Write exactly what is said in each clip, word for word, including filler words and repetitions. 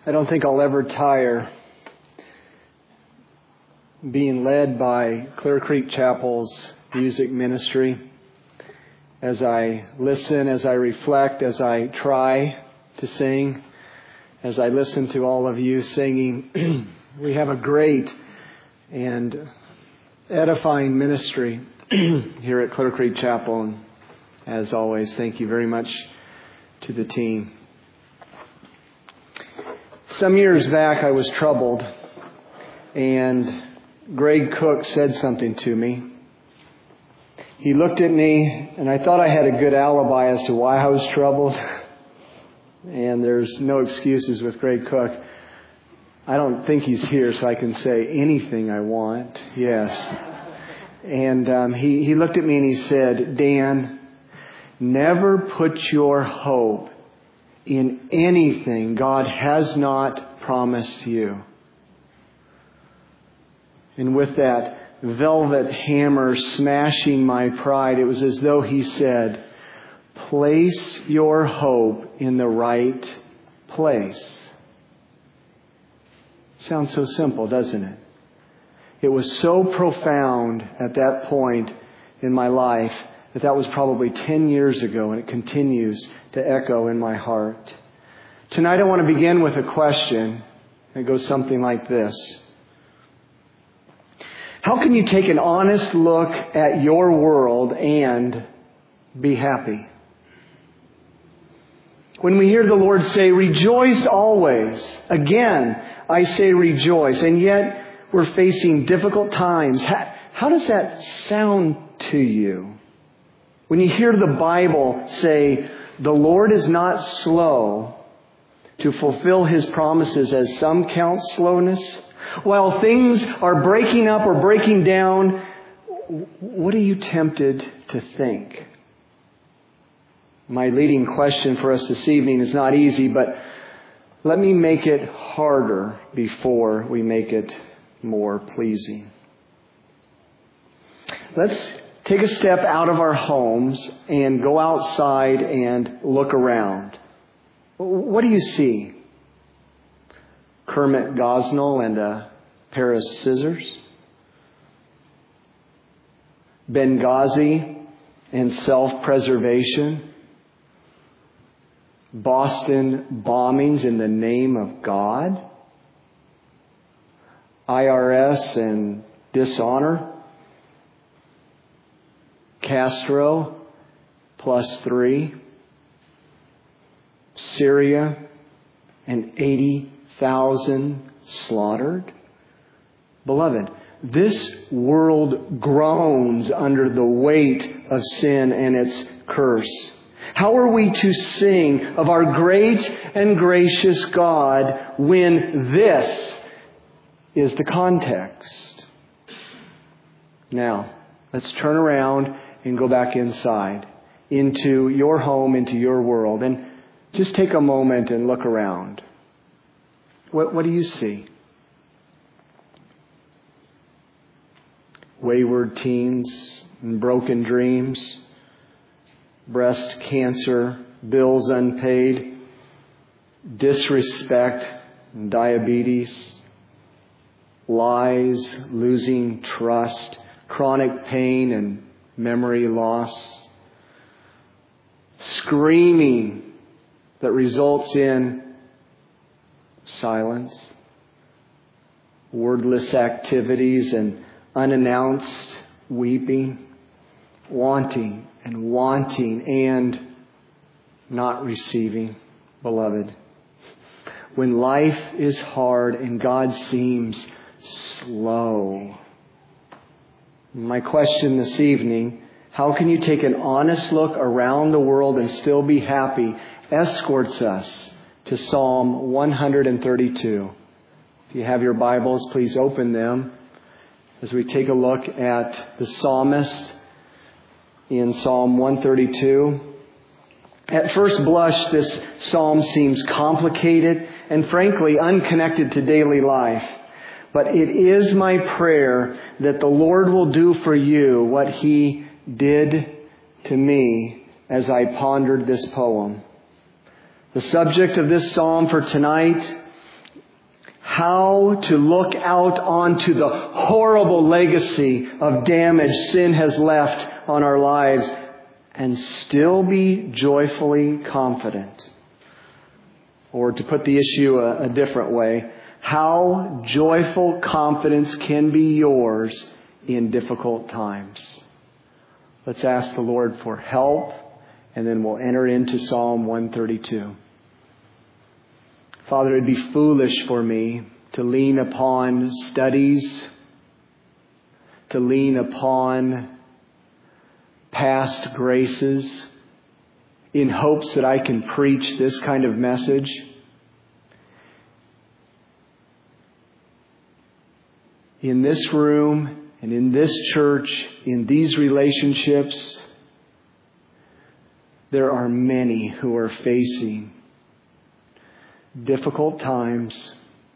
I don't think I'll ever tire being led by Clear Creek Chapel's music ministry. As I listen, as I reflect, as I try to sing, as I listen to all of you singing, we have a great and edifying ministry here at Clear Creek Chapel. And as always, thank you very much to the team. Some years back, I was troubled, and Greg Cook said something to me. He looked at me, and I thought I had a good alibi as to why I was troubled. And there's no excuses with Greg Cook. I don't think he's here, so I can say anything I want. Yes. And um, he, he looked at me and he said, Dan, never put your hope in anything God has not promised you. And with that velvet hammer smashing my pride, it was as though he said, place your hope in the right place. Sounds so simple, doesn't it? It was so profound at that point in my life that that was probably ten years ago, and it continues to echo in my heart. Tonight I want to begin with a question that goes something like this. How can you take an honest look at your world and be happy? When we hear the Lord say, rejoice always, again, I say rejoice, and yet we're facing difficult times. How, how does that sound to you? When you hear the Bible say, the Lord is not slow to fulfill His promises, as some count slowness, while things are breaking up or breaking down, what are you tempted to think? My leading question for us this evening is not easy, but let me make it harder before we make it more pleasing. Let's take a step out of our homes and go outside and look around. What do you see? Kermit Gosnell and a pair of scissors? Benghazi and self-preservation? Boston bombings in the name of God? I R S and dishonor? Castro plus three? Syria and eighty thousand slaughtered? Beloved, this world groans under the weight of sin and its curse. How are we to sing of our great and gracious God when this is the context? Now, let's turn around and go back inside, into your home, into your world, and just take a moment and look around. What, what do you see? Wayward teens and broken dreams, breast cancer, bills unpaid, disrespect and diabetes, lies, losing trust, chronic pain and memory loss, screaming that results in silence, wordless activities and unannounced weeping, wanting and wanting and not receiving. Beloved, when life is hard and God seems slow, my question this evening, how can you take an honest look around the world and still be happy, escorts us to Psalm one thirty-two. If you have your Bibles, please open them as we take a look at the psalmist in Psalm one thirty-two. At first blush, this psalm seems complicated and frankly unconnected to daily life. But it is my prayer that the Lord will do for you what He did to me as I pondered this poem. The subject of this psalm for tonight how to look out onto the horrible legacy of damage sin has left on our lives and still be joyfully confident. Or to put the issue a, a different way, how joyful confidence can be yours in difficult times. Let's ask the Lord for help, and then we'll enter into Psalm one thirty-two. Father, it'd be foolish for me to lean upon studies, to lean upon past graces in hopes that I can preach this kind of message. In this room and in this church, in these relationships, there are many who are facing difficult times.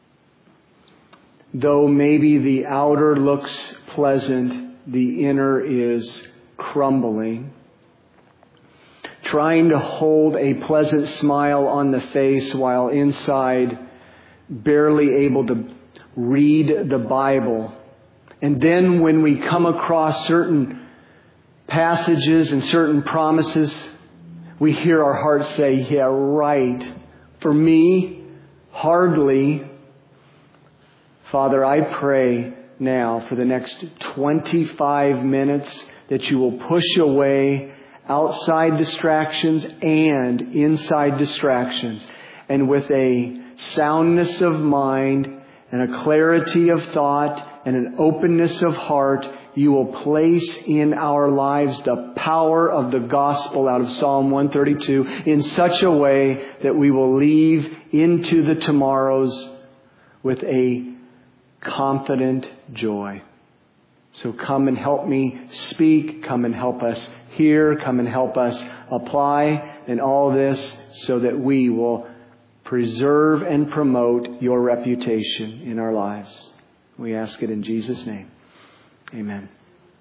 Though maybe the outer looks pleasant, the inner is crumbling. Trying to hold a pleasant smile on the face while inside barely able to read the Bible. And then when we come across certain passages and certain promises, we hear our hearts say, yeah, right. For me, hardly. Father, I pray now for the next twenty-five minutes that you will push away outside distractions and inside distractions. And with a soundness of mind and a clarity of thought and an openness of heart, you will place in our lives the power of the gospel out of Psalm one thirty-two in such a way that we will leave into the tomorrows with a confident joy. So come and help me speak. Come and help us hear. Come and help us apply in all this so that we will preserve and promote your reputation in our lives. We ask it in Jesus' name. Amen.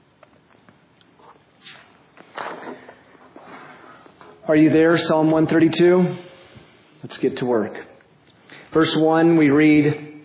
Are you there? Psalm one thirty-two? Let's get to work. Verse one, we read,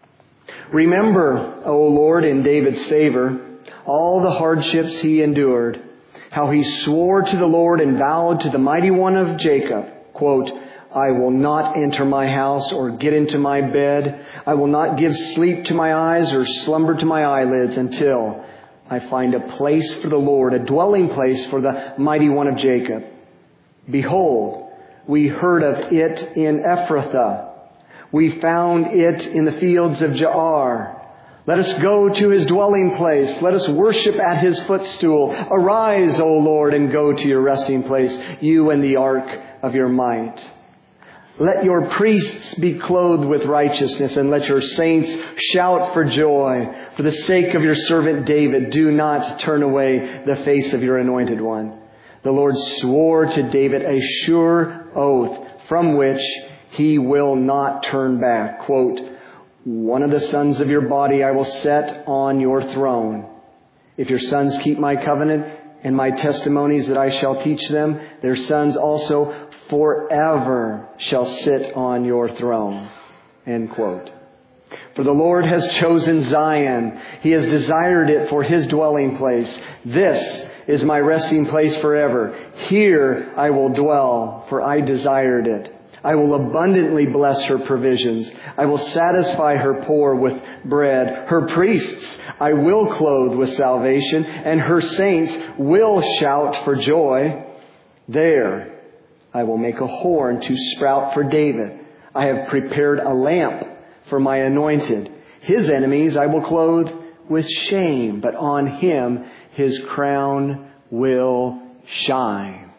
"Remember, O Lord, in David's favor, all the hardships he endured, how he swore to the Lord and vowed to the Mighty One of Jacob, quote, I will not enter my house or get into my bed. I will not give sleep to my eyes or slumber to my eyelids until I find a place for the Lord, a dwelling place for the Mighty One of Jacob. Behold, we heard of it in Ephrathah. We found it in the fields of Jaar. Let us go to his dwelling place. Let us worship at his footstool. Arise, O Lord, and go to your resting place, you and the ark of your might. Let your priests be clothed with righteousness, and let your saints shout for joy. For the sake of your servant David, do not turn away the face of your anointed one. The Lord swore to David a sure oath from which he will not turn back. Quote, one of the sons of your body I will set on your throne. If your sons keep my covenant and my testimonies that I shall teach them, their sons also forever shall sit on your throne." End quote. For the Lord has chosen Zion. He has desired it for his dwelling place. This is my resting place forever. Here I will dwell, for I desired it. I will abundantly bless her provisions. I will satisfy her poor with bread. Her priests I will clothe with salvation, and her saints will shout for joy. There I will make a horn to sprout for David. I have prepared a lamp for my anointed. His enemies I will clothe with shame, but on him his crown will shine.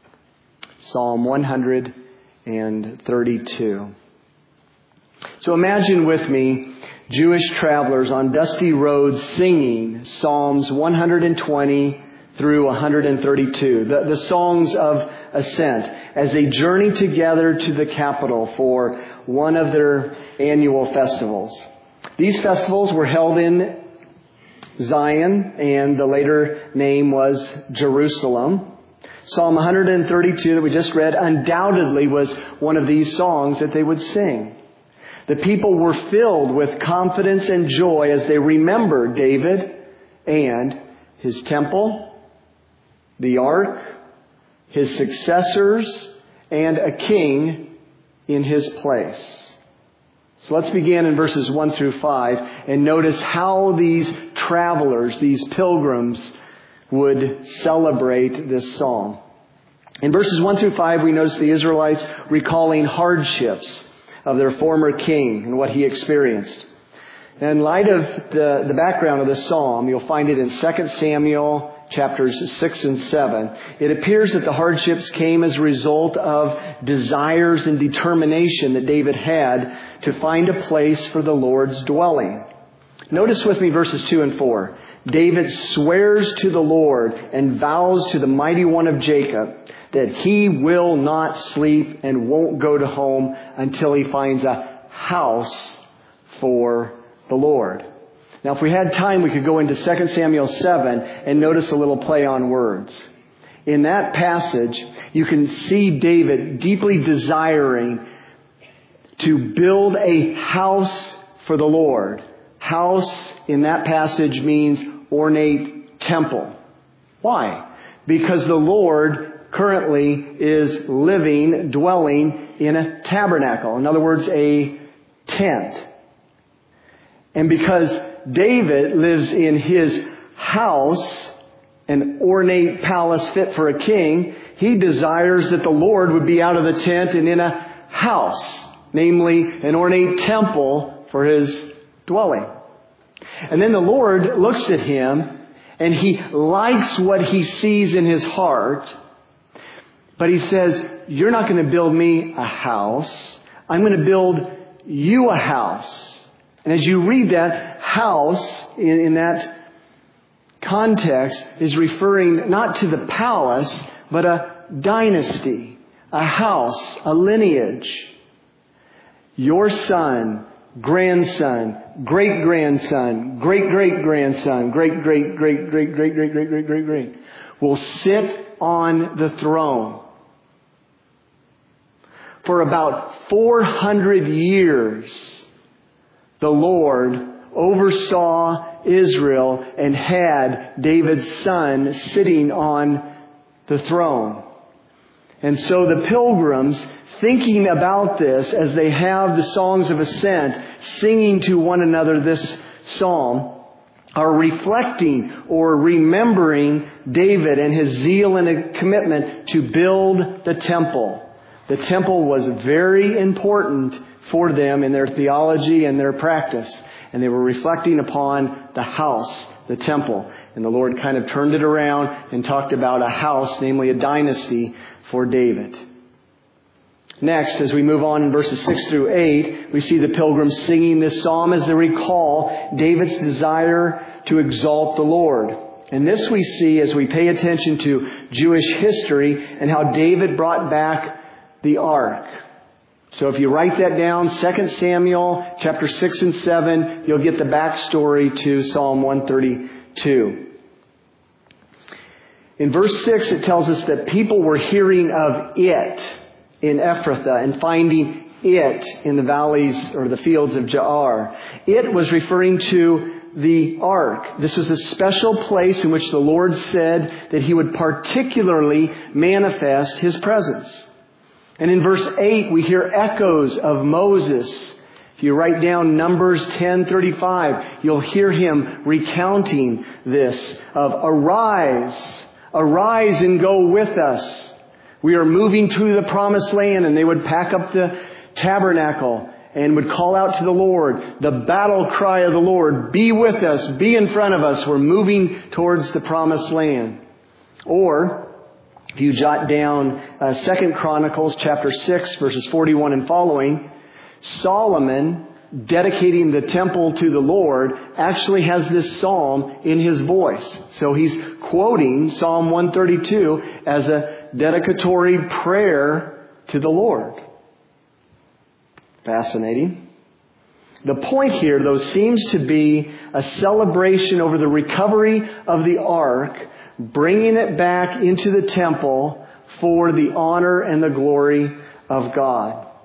Psalm one thirty-two. So imagine with me Jewish travelers on dusty roads singing Psalms one twenty through one thirty-two, the, the songs of ascent, as they journey together to the capital for one of their annual festivals. These festivals were held in Zion, and the later name was Jerusalem. Psalm one thirty-two that we just read undoubtedly was one of these songs that they would sing. The people were filled with confidence and joy as they remembered David and his temple, the ark, his successors, and a king in his place. So let's begin in verses one through five and notice how these travelers, these pilgrims, would celebrate this psalm. In verses one through five, we notice the Israelites recalling hardships of their former king and what he experienced. And in light of the, the background of this psalm, you'll find it in Second Samuel chapters six and seven. It appears that the hardships came as a result of desires and determination that David had to find a place for the Lord's dwelling. Notice with me verses two and four. David swears to the Lord and vows to the mighty one of Jacob that he will not sleep and won't go to home until he finds a house for the Lord. Now, if we had time, we could go into Second Samuel seven and notice a little play on words. In that passage, you can see David deeply desiring to build a house for the Lord. House in that passage means ornate temple. Why? Because the Lord currently is living, dwelling in a tabernacle. In other words, a tent. And because David lives in his house, an ornate palace fit for a king, he desires that the Lord would be out of the tent and in a house, namely an ornate temple for his dwelling. And then the Lord looks at him and he likes what he sees in his heart, but he says, "You're not going to build me a house. I'm going to build you a house." And as you read that, house in, in that context is referring not to the palace, but a dynasty, a house, a lineage. Your son, grandson, great-grandson, great-great-grandson, great-great-great-great-great-great-great-great-great will sit on the throne. For about four hundred years, the Lord oversaw Israel and had David's son sitting on the throne. And so the pilgrims, thinking about this as they have the songs of ascent, singing to one another this psalm, are reflecting or remembering David and his zeal and a commitment to build the temple. The temple was very important for them in their theology and their practice. And they were reflecting upon the house, the temple. And the Lord kind of turned it around and talked about a house, namely a dynasty, for David. Next, as we move on in verses six through eight, we see the pilgrims singing this psalm as they recall David's desire to exalt the Lord. And this we see as we pay attention to Jewish history and how David brought back the ark. So if you write that down, Second Samuel chapter six and seven, you'll get the backstory to Psalm one thirty-two. In verse six, it tells us that people were hearing of it in Ephrathah and finding it in the valleys or the fields of Jaar. It was referring to the ark. This was a special place in which the Lord said that He would particularly manifest His presence. And in verse eight, we hear echoes of Moses. If you write down Numbers ten thirty-five, you'll hear him recounting this of arise, arise and go with us. We are moving to the promised land. And they would pack up the tabernacle and would call out to the Lord, the battle cry of the Lord, be with us, be in front of us. We're moving towards the promised land. Or if you jot down uh, Second Chronicles chapter six, verses forty-one and following, Solomon, dedicating the temple to the Lord, actually has this psalm in his voice. So he's quoting Psalm one thirty-two as a dedicatory prayer to the Lord. Fascinating. The point here, though, seems to be a celebration over the recovery of the ark, bringing it back into the temple for the honor and the glory of God.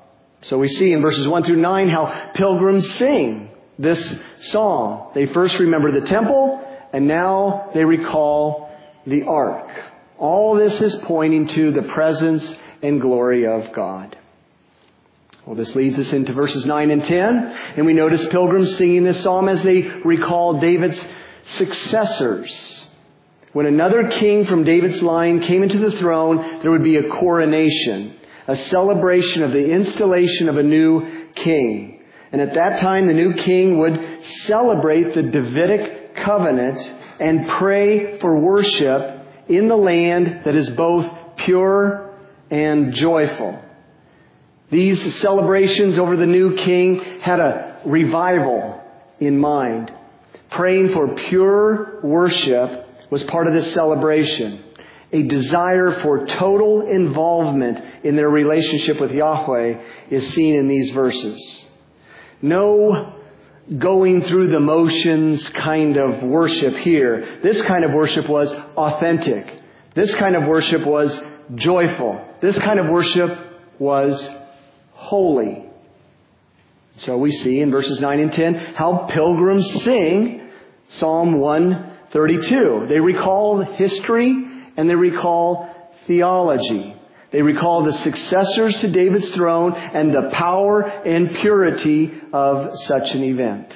So we see in verses one through nine how pilgrims sing this song. They first remember the temple, and now they recall the ark. All this is pointing to the presence and glory of God. Well, this leads us into verses nine and ten, and we notice pilgrims singing this psalm as they recall David's successors. When another king from David's line came into the throne, there would be a coronation, a celebration of the installation of a new king. And at that time, the new king would celebrate the Davidic covenant and pray for worship in the land that is both pure and joyful. These celebrations over the new king had a revival in mind. Praying for pure worship was part of this celebration. A desire for total involvement in their relationship with Yahweh is seen in these verses. No going through the motions kind of worship here. This kind of worship was authentic. This kind of worship was joyful. This kind of worship was holy. So we see in verses nine and ten how pilgrims sing Psalm one thirty-two. They recall history and they recall theology. They recall the successors to David's throne and the power and purity of such an event.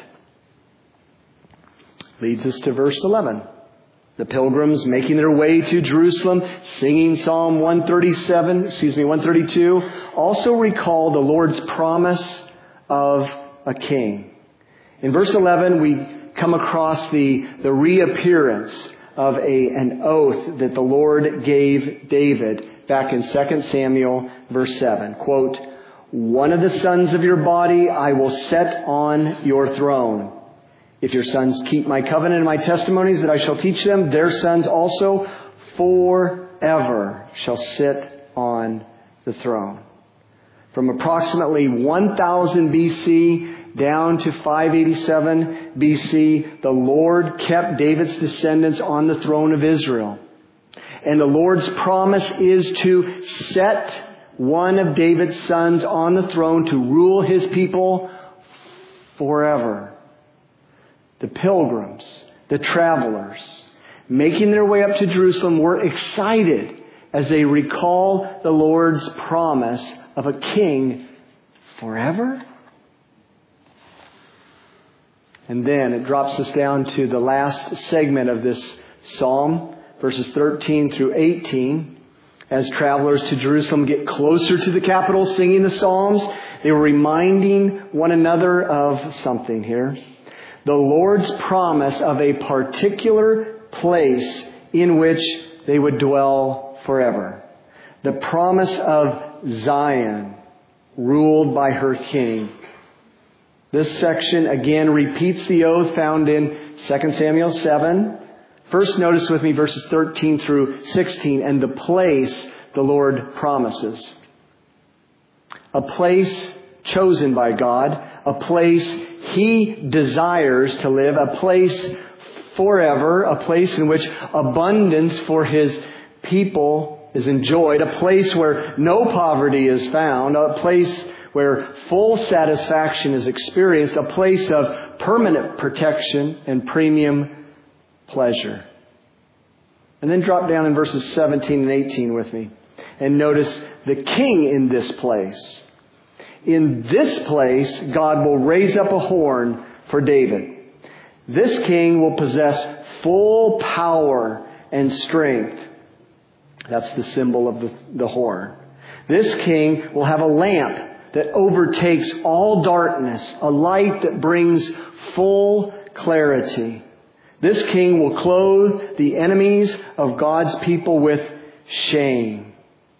Leads us to verse eleven. The pilgrims making their way to Jerusalem, singing Psalm one thirty-seven, excuse me, one thirty-two, also recall the Lord's promise of a king. In verse eleven, we come across the, the reappearance of a, an oath that the Lord gave David back in Second Samuel verse seven. Quote, "One of the sons of your body I will set on your throne. If your sons keep my covenant and my testimonies that I shall teach them, their sons also forever shall sit on the throne." From approximately one thousand B C down to five eighty-seven B C, the Lord kept David's descendants on the throne of Israel. And the Lord's promise is to set one of David's sons on the throne to rule His people forever. The pilgrims, the travelers, making their way up to Jerusalem were excited as they recall the Lord's promise of a king forever. And then it drops us down to the last segment of this psalm, verses thirteen through eighteen. As travelers to Jerusalem get closer to the capital singing the psalms, they were reminding one another of something here. The Lord's promise of a particular place in which they would dwell forever. The promise of Zion, ruled by her king. This section again repeats the oath found in Second Samuel seven. First notice with me verses thirteen through sixteen and the place the Lord promises. A place chosen by God, a place He desires to live, a place forever, a place in which abundance for His people is enjoyed, a place where no poverty is found, a place where full satisfaction is experienced, a place of permanent protection and premium pleasure. And then drop down in verses seventeen and eighteen with me and notice the king in this place. In this place, God will raise up a horn for David. This king will possess full power and strength. That's the symbol of the, the horn. This king will have a lamp that overtakes all darkness, a light that brings full clarity. This king will clothe the enemies of God's people with shame.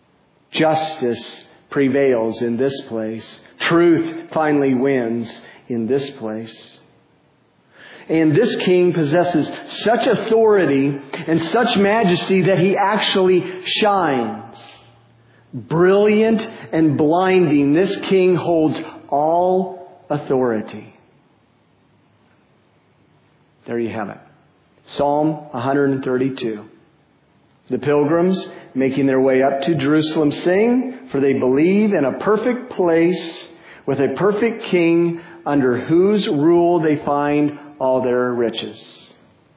Justice prevails in this place. Truth finally wins in this place. And this king possesses such authority and such majesty that he actually shines. Brilliant and blinding, this king holds all authority. There you have it. Psalm one thirty-two. The pilgrims making their way up to Jerusalem sing, for they believe in a perfect place with a perfect king under whose rule they find all their riches.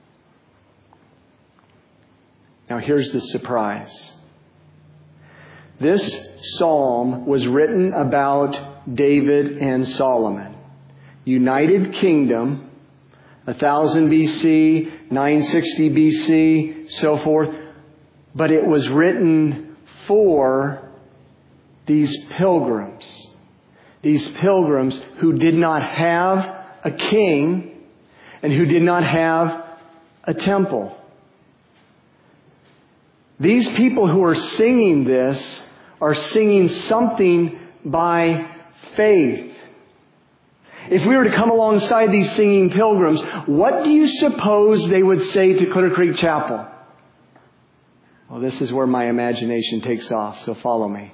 Now here's the surprise. This psalm was written about David and Solomon. United kingdom, one thousand B C, nine sixty B C, so forth. But it was written for these pilgrims. These pilgrims who did not have a king and who did not have a temple. These people who are singing this are singing something by faith. If we were to come alongside these singing pilgrims, what do you suppose they would say to Clear Creek Chapel? Well, this is where my imagination takes off, so follow me.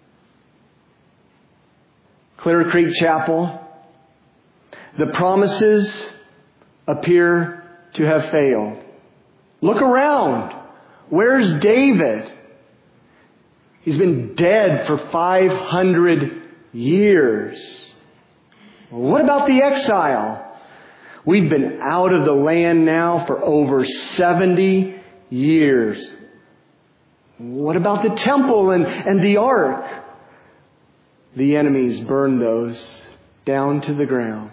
Clear Creek Chapel, the promises appear to have failed. Look around. Where's David? He's been dead for five hundred years. What about the exile? We've been out of the land now for over seventy years. What about the temple and, and the ark? The enemies burned those down to the ground.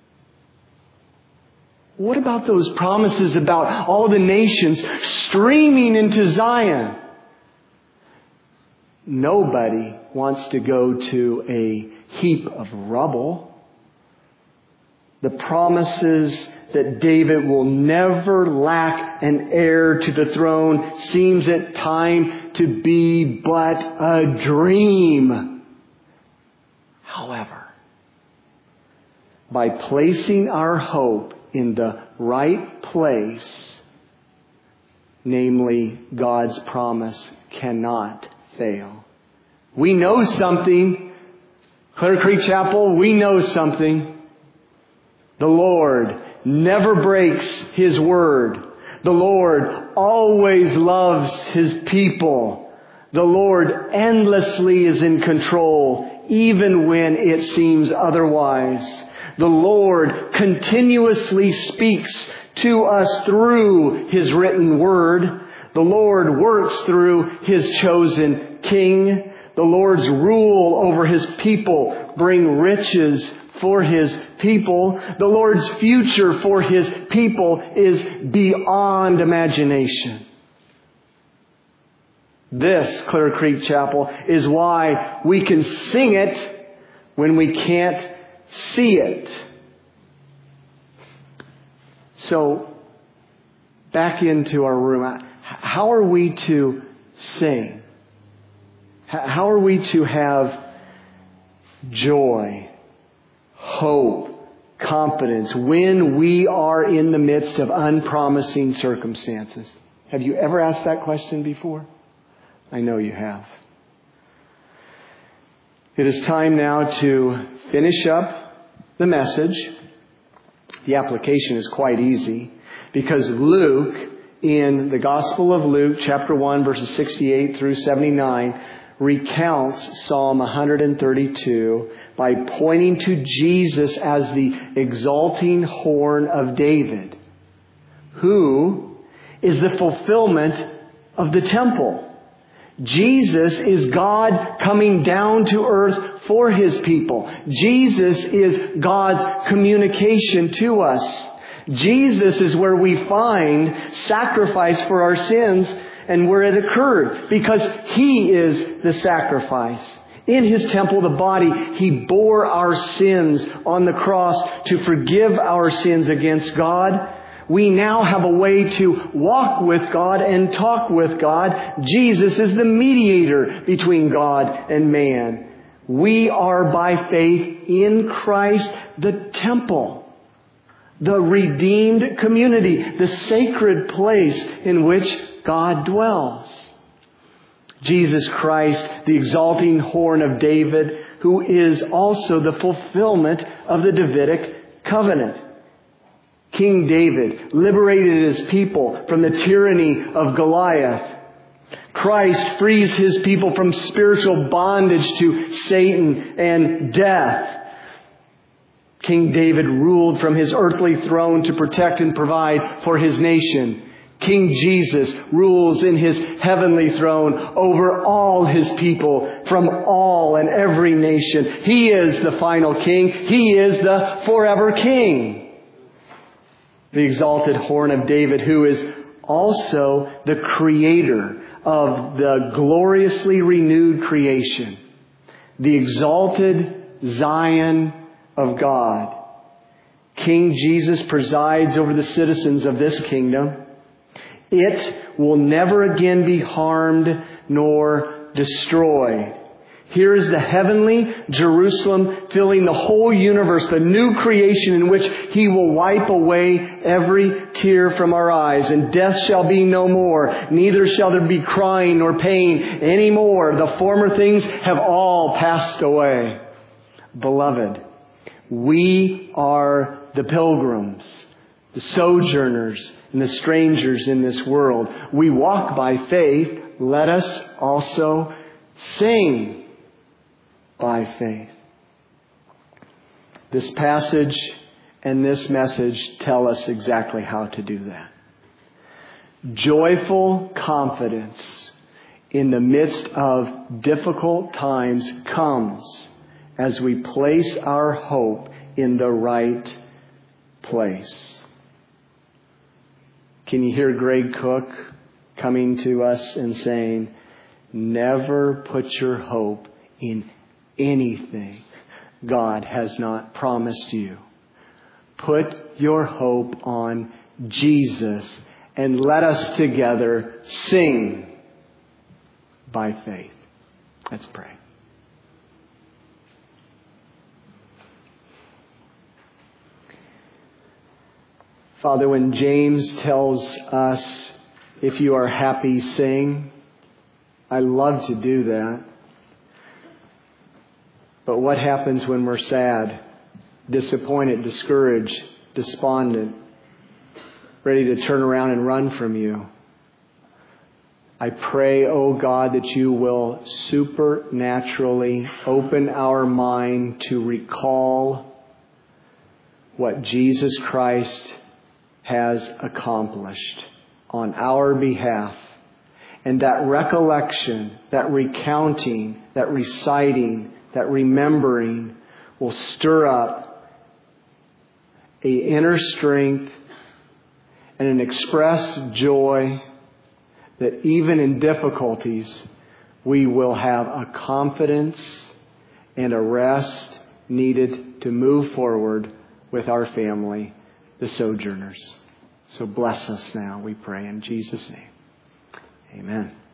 What about those promises about all the nations streaming into Zion? Nobody wants to go to a heap of rubble. The promises that David will never lack an heir to the throne seems at time to be but a dream. However, by placing our hope in the right place, namely God's promise cannot fail. We know something. Clear Creek Chapel, we know something. The Lord never breaks His word. The Lord always loves His people. The Lord endlessly is in control, even when it seems otherwise. The Lord continuously speaks to us through His written word. The Lord works through His chosen king. The Lord's rule over His people bring riches for His people. The Lord's future for His people is beyond imagination. This, Clear Creek Chapel, is why we can sing it when we can't see it. So, back into our room. How are we to sing? How are we to have joy, hope, confidence when we are in the midst of unpromising circumstances? Have you ever asked that question before? I know you have. It is time now to finish up the message. The application is quite easy because Luke, in the Gospel of Luke, chapter one, verses sixty-eight through seventy-nine, recounts Psalm one thirty-two by pointing to Jesus as the exalting horn of David, who is the fulfillment of the temple. Jesus is God coming down to earth for His people. Jesus is God's communication to us. Jesus is where we find sacrifice for our sins and where it occurred, because He is the sacrifice. In His temple, the body, He bore our sins on the cross to forgive our sins against God. We now have a way to walk with God and talk with God. Jesus is the mediator between God and man. We are by faith in Christ the temple, the redeemed community, the sacred place in which God dwells. Jesus Christ, the exalting horn of David, who is also the fulfillment of the Davidic covenant. King David liberated his people from the tyranny of Goliath. Christ frees His people from spiritual bondage to Satan and death. King David ruled from his earthly throne to protect and provide for his nation. King Jesus rules in his heavenly throne over all his people from all and every nation. He is the final king. He is the forever king. The exalted horn of David, who is also the creator of the gloriously renewed creation. The exalted Zion of God. King Jesus presides over the citizens of this kingdom. It will never again be harmed nor destroyed. Here is the heavenly Jerusalem filling the whole universe, the new creation in which He will wipe away every tear from our eyes. And death shall be no more, neither shall there be crying nor pain any more. The former things have all passed away. Beloved, we are the pilgrims, the sojourners, and the strangers in this world. We walk by faith. Let us also sing by faith. This passage and this message tell us exactly how to do that. Joyful confidence in the midst of difficult times comes as we place our hope in the right place. Can you hear Greg Cook coming to us and saying, never put your hope in anything God has not promised you. Put your hope on Jesus and let us together sing by faith. Let's pray. Father, when James tells us, if you are happy, sing, I love to do that. But what happens when we're sad, disappointed, discouraged, despondent, ready to turn around and run from you? I pray, oh God, that you will supernaturally open our mind to recall what Jesus Christ has accomplished on our behalf. And that recollection, that recounting, that reciting, that remembering will stir up an inner strength and an expressed joy that even in difficulties we will have a confidence and a rest needed to move forward with our family, the sojourners. So bless us now, we pray in Jesus' name. Amen.